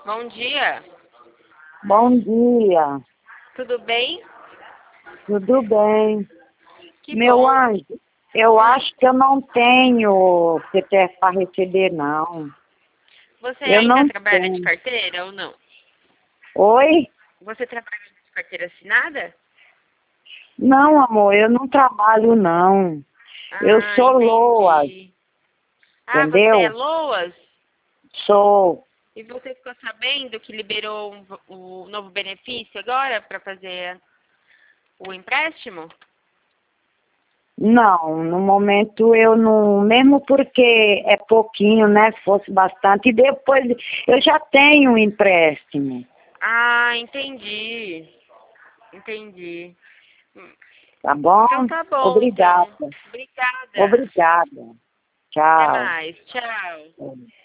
Bom dia. Bom dia, Tudo bem? tudo bem? Que Meu bom. anjo, eu acho que eu não tenho CPF para receber, não. Você Eu ainda não trabalha de tenho. carteira ou não? Oi? Você trabalha de carteira assinada? Não, amor, eu não trabalho, não. Eu Ah, sou LOAS, entendi. Ah, você é entendeu? LOAS? Sou. E você ficou sabendo que liberou o novo benefício agora para fazer o empréstimo? Não, no momento eu não, mesmo porque é pouquinho, né? Se fosse bastante, e depois eu já tenho um empréstimo, Ah, entendi. Entendi. tá bom? Então tá bom, então. Obrigada. Obrigada. Obrigada. Até Tchau. mais. Tchau.